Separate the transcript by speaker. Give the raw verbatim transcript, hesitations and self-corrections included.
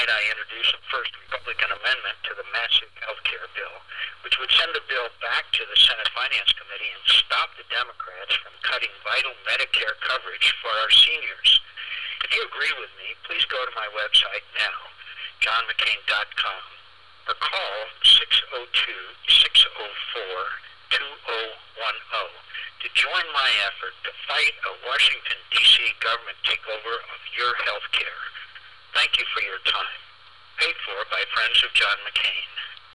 Speaker 1: tonight I introduce a first Republican amendment to the massive health care bill, which would send the bill back to the Senate Finance Committee and stop the Democrats from cutting vital Medicare coverage for our seniors. If you agree with me, please go to my website now, john mccain dot com, or call six oh two, six oh four, two oh one oh to join my effort to fight a Washington, D C government takeover of your health care. Thank you for your time. Paid for by Friends of John McCain.